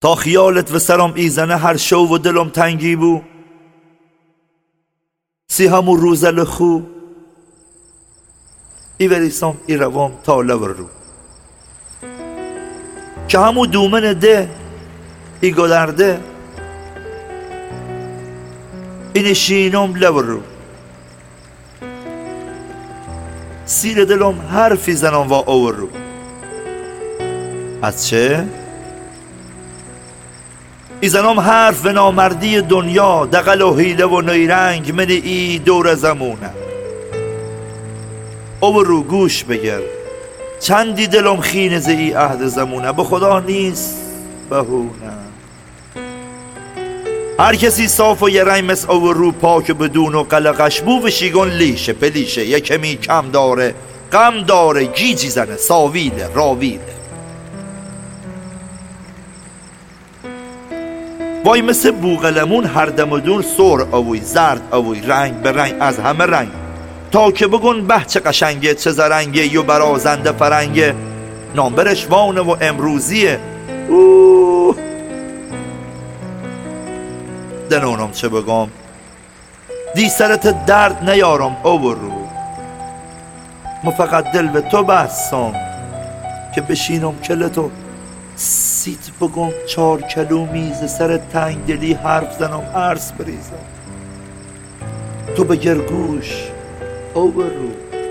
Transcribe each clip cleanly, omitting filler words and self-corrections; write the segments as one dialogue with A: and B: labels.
A: تا خیالت و سرم ایزنه هر شو و دلم تنگی بو سی همو روزل خو ای وریسم ای روام تا لور رو که همو دومن ده ای گدرده ای نشینم لور رو سیر دلم حرفی زنم و آور رو از چه؟ ای زنم حرف و نامردی دنیا دقل و حیله و نیرنگ من ای دور زمونه او رو گوش بگر چندی دلم خین ای عهد زمونه به خدا نیست بهونه هر کسی صاف و یه رنگ مثل او رو پاک بدون و قلقش بو و شیگون لیشه پلیشه یه کمی کم داره غم داره گیجی زنه ساویله راویله وای مثل بوغلمون هر دم و دون سر اوی زرد اوی رنگ به رنگ از همه رنگ تا که بگون به چه قشنگه چه زرنگه یو برازنده فرنگه نامبرش وانه و امروزیه دنونم چه بگم دی سرت درد نیارم او رو ما فقط دل به تو بستم که بشینم کلتو سیت بگم 4 کلو میز سر تنگ دلی حرف زنم عرض بریزم تو بگر گوش او رو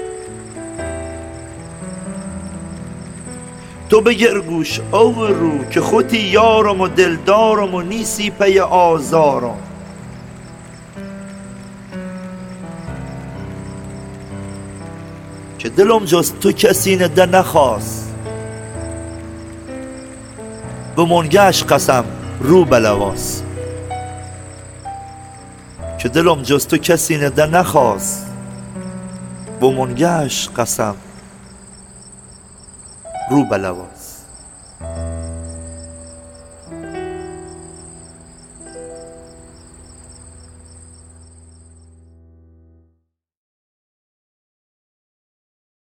A: تو بگر گوش او رو که خودی یارم و دلدارم و نیسی پی آزارم که دلم جز تو کسی نده نخواست و منگش قسم رو بلواس که دلم جز تو کسی نده نخواست و منگش قسم رو بلواس